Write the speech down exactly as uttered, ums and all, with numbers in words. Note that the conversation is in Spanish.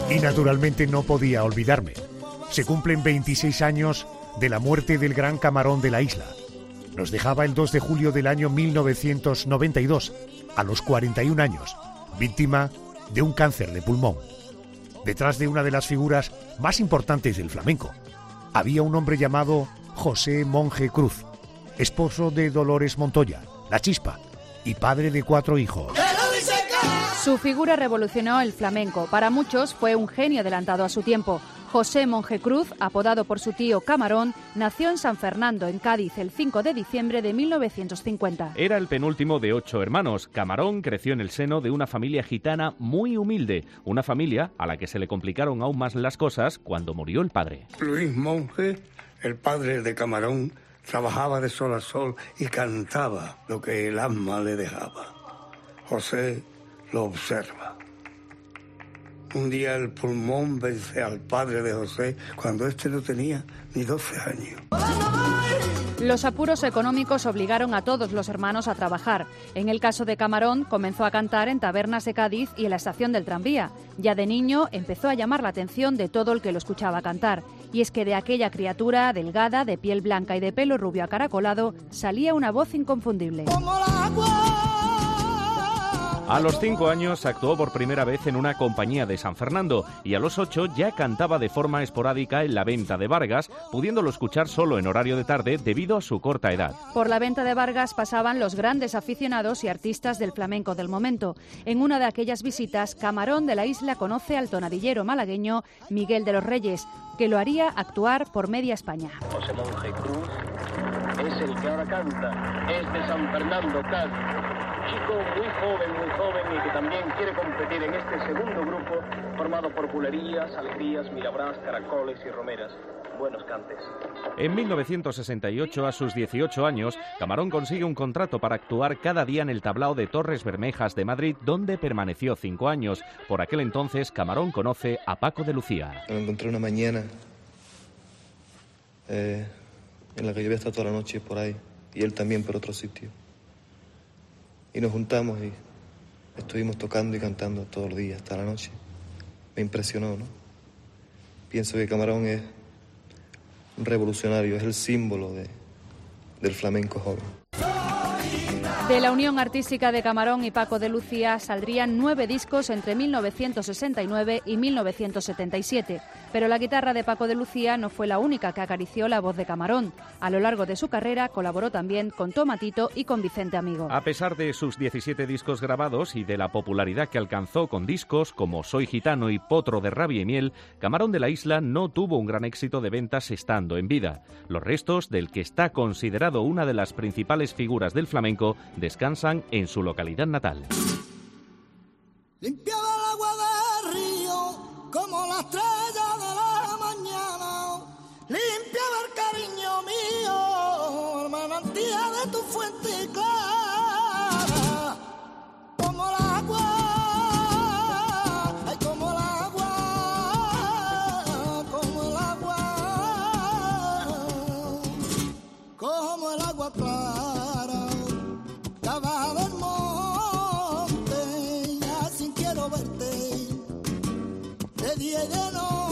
Y naturalmente no podía olvidarme. Se cumplen veintiséis años de la muerte del gran Camarón de la isla. Nos dejaba el dos de julio del año mil novecientos noventa y dos, a los cuarenta y un años, víctima de un cáncer de pulmón. Detrás de una de las figuras más importantes del flamenco, había un hombre llamado José Monje Cruz, esposo de Dolores Montoya, la Chispa, y padre de cuatro hijos. Su figura revolucionó el flamenco. Para muchos fue un genio adelantado a su tiempo. José Monje Cruz, apodado por su tío Camarón, nació en San Fernando, en Cádiz, el cinco de diciembre de mil novecientos cincuenta. Era el penúltimo de ocho hermanos. Camarón creció en el seno de una familia gitana muy humilde, una familia a la que se le complicaron aún más las cosas cuando murió el padre. Luis Monje, el padre de Camarón, trabajaba de sol a sol y cantaba lo que el alma le dejaba. José lo observa. Un día el pulmón vence al padre de José cuando éste no tenía ni doce años. Los apuros económicos obligaron a todos los hermanos a trabajar. En el caso de Camarón, comenzó a cantar en tabernas de Cádiz y en la estación del tranvía. Ya de niño empezó a llamar la atención de todo el que lo escuchaba cantar. Y es que de aquella criatura delgada, de piel blanca y de pelo rubio acaracolado, salía una voz inconfundible. A los cinco años actuó por primera vez en una compañía de San Fernando y a los ocho ya cantaba de forma esporádica en la Venta de Vargas, pudiéndolo escuchar solo en horario de tarde debido a su corta edad. Por la Venta de Vargas pasaban los grandes aficionados y artistas del flamenco del momento. En una de aquellas visitas, Camarón de la Isla conoce al tonadillero malagueño Miguel de los Reyes, que lo haría actuar por media España. José Monje Cruz es el que ahora canta, es de San Fernando, Cádiz. Chico muy joven, muy joven y que también quiere competir en este segundo grupo formado por bulerías, alegrías, milabrás, caracoles y romeras. Buenos cantes. En mil novecientos sesenta y ocho, a sus dieciocho años, Camarón consigue un contrato para actuar cada día en el tablao de Torres Bermejas de Madrid, donde permaneció cinco años. Por aquel entonces, Camarón conoce a Paco de Lucía. Lo encontré una mañana eh, en la que yo había estado toda la noche por ahí, y él también por otro sitio. Y nos juntamos y estuvimos tocando y cantando todos los días, hasta la noche. Me impresionó, ¿no? Pienso que Camarón es un revolucionario, es el símbolo de, del flamenco joven. De la unión artística de Camarón y Paco de Lucía saldrían nueve discos entre mil novecientos sesenta y nueve y mil novecientos setenta y siete. Pero la guitarra de Paco de Lucía no fue la única que acarició la voz de Camarón. A lo largo de su carrera colaboró también con Tomatito y con Vicente Amigo. A pesar de sus diecisiete discos grabados y de la popularidad que alcanzó con discos como Soy Gitano y Potro de Rabia y Miel, Camarón de la Isla no tuvo un gran éxito de ventas estando en vida. Los restos del que está considerado una de las principales figuras del flamenco descansan en su localidad natal. Limpiaba el agua del río como la estrella de la mañana. Limpiaba el cariño mío, el manantial de tu fuente clara. Como el agua, ay, como el agua, como el agua, como el agua clara. Del monte, ya sin quiero verte, de día y de noche.